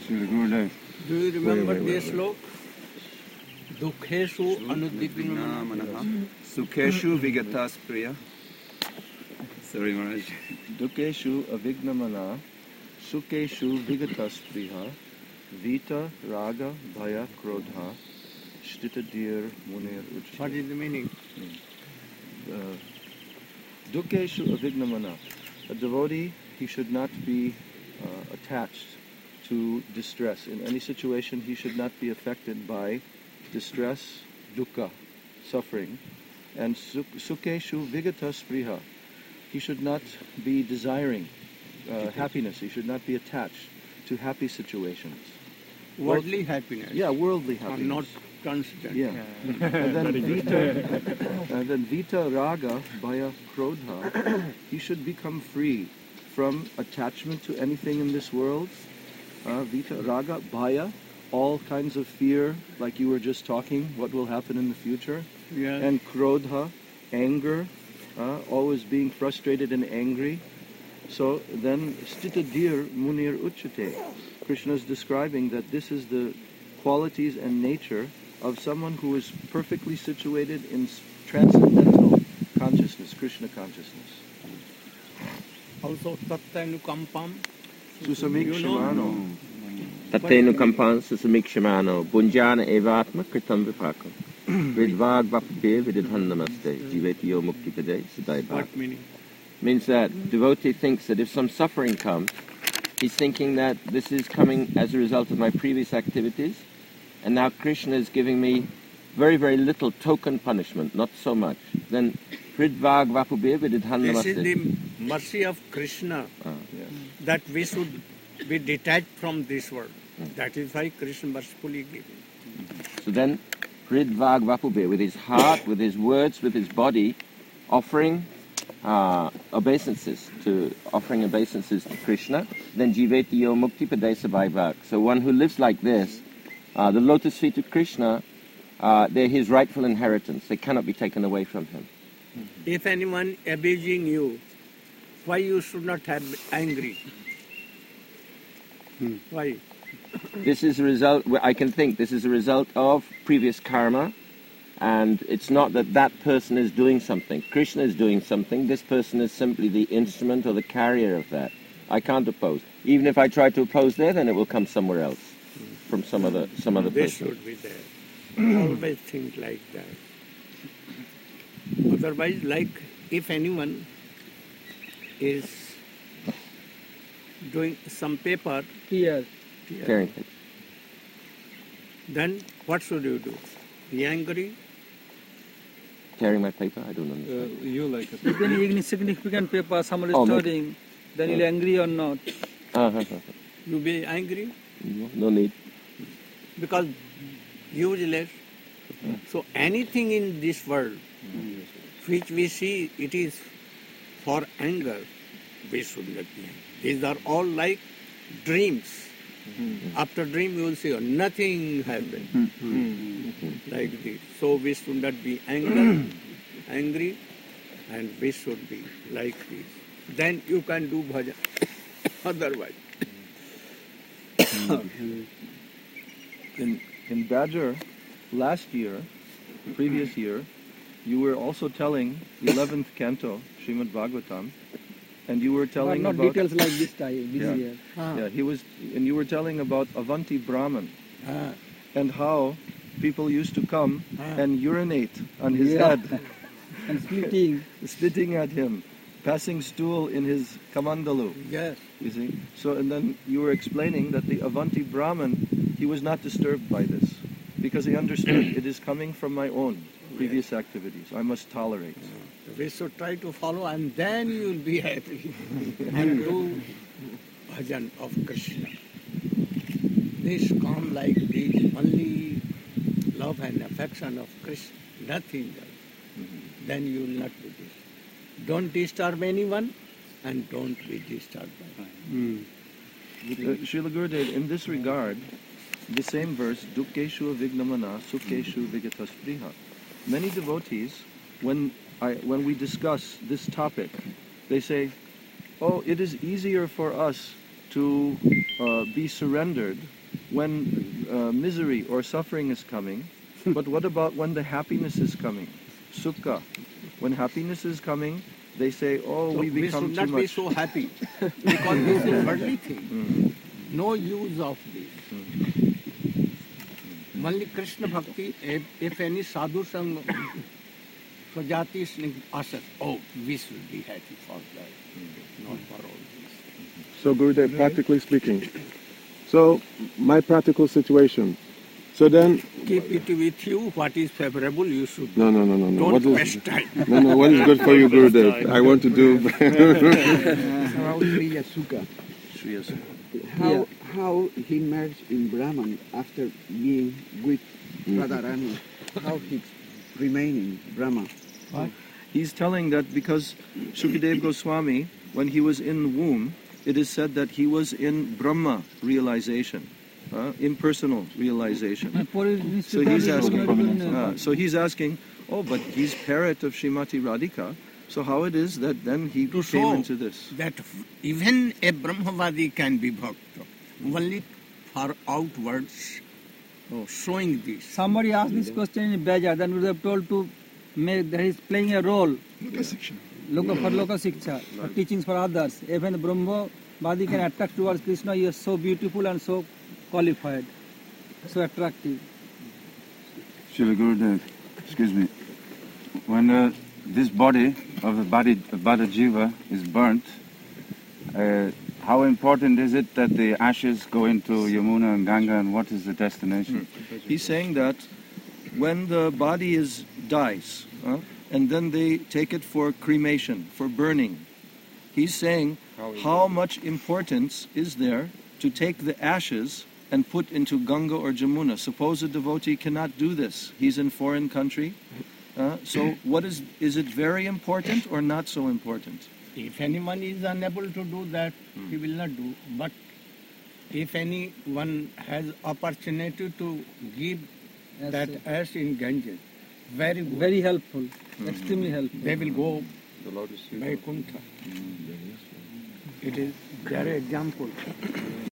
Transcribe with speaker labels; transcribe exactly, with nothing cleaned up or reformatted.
Speaker 1: Do you remember
Speaker 2: Wait, wait,
Speaker 1: this
Speaker 2: wait,
Speaker 1: slok? Dukheshu anuddipina
Speaker 3: Manaha Sukheshu Vigatas Priya. Sorry, Maharaj.
Speaker 2: Dukeshu avignamana, sukeshu vigatas priha, vita raga bhaya krodha, shtitadir munir
Speaker 1: What
Speaker 2: uchite.
Speaker 1: is the meaning?
Speaker 2: Uh, Dukeshu avignamana. A devotee, he should not be uh, attached to distress. In any situation, he should not be affected by distress, dukkha, suffering. And suk- sukeshu vigatas priha. He should not be desiring uh, happiness. He should not be attached to happy situations.
Speaker 1: Worldly happiness.
Speaker 2: Yeah, worldly
Speaker 1: Or
Speaker 2: happiness.
Speaker 1: not constant.
Speaker 2: Yeah. And then vita, and then vita raga bhaya krodha. He should become free from attachment to anything in this world. Uh, vita raga bhaya, all kinds of fear, like you were just talking, what will happen in the future.
Speaker 1: Yes.
Speaker 2: And krodha, anger, uh, always being frustrated and angry. So then stitadir munir uchate. Krishna is describing that this is the qualities and nature of someone who is perfectly situated in s- transcendental consciousness, Krishna consciousness.
Speaker 1: Also, tattanukampam.
Speaker 2: Susamikshimano.
Speaker 4: Tatenu kampan susamikshimano, bunjana evatma kritam vipakam. Vidvag vapabe vididhan namaste, jivetiyo muktipade sadai bhak.
Speaker 1: What meaning?
Speaker 4: Means that devotee thinks that if some suffering comes, he's thinking that this is coming as a result of my previous activities, and now Krishna is giving me very, very little token punishment, not so much. Then Hridvag Vapube Vididhan
Speaker 1: This is
Speaker 4: Namaste.
Speaker 1: the mercy of Krishna,
Speaker 4: Ah.
Speaker 1: that we should be detached from this world. That is why Krishna mercifully gave it.
Speaker 4: So then Hridvag Vapube, with his heart, with his words, with his body, offering uh, obeisances to offering obeisances to Krishna, then Jivetiyo Mukti Padesa Vaibhak. So one who lives like this, uh, the lotus feet of Krishna, uh, they're his rightful inheritance. They cannot be taken away from him.
Speaker 1: If anyone abusing you, why you should not have angry? Why?
Speaker 4: This is a result, well, I can think this is a result of previous karma, and it's not that that person is doing something. Krishna is doing something. This person is simply the instrument or the carrier of that. I can't oppose. Even if I try to oppose there, then it will come somewhere else, from some other some other
Speaker 1: This
Speaker 4: person.
Speaker 1: should be there. Always think like that. Otherwise, like if anyone is doing some paper,
Speaker 5: Here.
Speaker 4: Carrying things.
Speaker 1: then what should you do? Be angry?
Speaker 4: Carrying my paper? I don't
Speaker 5: Uh,
Speaker 4: understand.
Speaker 5: you like it. If any insignificant paper someone is
Speaker 4: Oh, maybe.
Speaker 5: studying, then you'll angry or not.
Speaker 4: Uh-huh.
Speaker 1: You be angry
Speaker 4: No need.
Speaker 1: because useless. So anything in this world which we see it is for anger, we should not be angry. These are all like dreams. After dream you will see oh, nothing happened. Like this. So we should not be angry, angry, and we should be like this. Then you can do bhajan. Otherwise.
Speaker 2: In, in Badger, last year, previous year, you were also telling eleventh canto, Srimad Bhagavatam, and you were
Speaker 5: But
Speaker 2: telling
Speaker 5: not
Speaker 2: about...
Speaker 5: details like this time, this
Speaker 2: Yeah.
Speaker 5: year.
Speaker 2: Yeah, he was, and you were telling about Avanti Brahman
Speaker 1: Ah.
Speaker 2: and how people used to come
Speaker 1: Ah.
Speaker 2: and urinate on his
Speaker 5: Yeah.
Speaker 2: head,
Speaker 5: And splitting.
Speaker 2: spitting at him, passing stool in his kamandalu.
Speaker 1: Yes.
Speaker 2: You see, so and then you were explaining that the Avanti Brahman, he was not disturbed by this because he understood it is coming from my own previous activities. I must tolerate.
Speaker 1: We should try to follow and then you will be happy and do bhajan of Krishna. This come like this, only love and affection of Krishna, nothing else. Then you will not do this. Don't disturb anyone and don't be disturbed by them.
Speaker 2: Uh, Srila Gurudev, in this regard, the same verse, Dukkeshu Vignamana, Sukkeshu Vigataspriha. Many devotees, when I, when we discuss this topic, they say, oh, it is easier for us to uh, be surrendered when uh, misery or suffering is coming, but what about when the happiness is coming? Sukha. When happiness is coming, they say, oh,
Speaker 1: So
Speaker 2: we
Speaker 1: we
Speaker 2: become
Speaker 1: should not
Speaker 2: too
Speaker 1: be
Speaker 2: much.
Speaker 1: so happy because this is worldly thing.
Speaker 2: Mm.
Speaker 1: No use of this. Only Krishna Bhakti, if, if any sadhu sang Swajati Sning asks, oh, we should be happy for that, not for all this.
Speaker 6: So Gurudev, practically speaking, so my practical situation, so then,
Speaker 1: Keep it with you, what is favorable you should do.
Speaker 6: no, no, no, no, no.
Speaker 1: Don't
Speaker 6: What is,
Speaker 1: waste time.
Speaker 6: no, no, what is good for you, Gurudev? I want to do,
Speaker 7: About Sriya Sukha.
Speaker 2: Shriya Sukha.
Speaker 7: How,
Speaker 5: Yeah.
Speaker 7: how he merged in Brahman after being with Radharani. How he remained in Brahma.
Speaker 2: He's telling that because Shukadev Goswami, when he was in the womb, it is said that he was in Brahma realization, uh, impersonal realization. So he's asking, uh, so he's asking, oh, but he's parrot of Srimati Radhika, so how it is that then he
Speaker 1: To
Speaker 2: came
Speaker 1: show
Speaker 2: into this?
Speaker 1: that even a Brahmavadi can be bhakta, only for outwards showing this.
Speaker 5: Somebody asked this question in Beja, then we have told to make that he's playing a role. Loka for Loka Siksha, for teachings for others. Even Brahma Badi can attract towards Krishna, he is so beautiful and so qualified, so attractive.
Speaker 8: Srila Gurudev, excuse me, when uh, this body of the body Bada Jiva is burnt, uh, how important is it that the ashes go into Yamuna and Ganga, and what is the destination?
Speaker 2: He's saying that when the body is dies, uh, and then they take it for cremation, for burning, he's saying how much importance is there to take the ashes and put into Ganga or Jamuna. Suppose a devotee cannot do this. He's in foreign country. Uh, so what is, is it very important or not so important?
Speaker 1: If anyone is unable to do that, he will not do. But if anyone has opportunity to give
Speaker 5: Yes,
Speaker 1: that
Speaker 5: sir.
Speaker 1: ash in Ganges, very good.
Speaker 5: Very helpful, extremely helpful.
Speaker 1: They will go
Speaker 2: The lotus
Speaker 1: Vaikuntha. It is their example.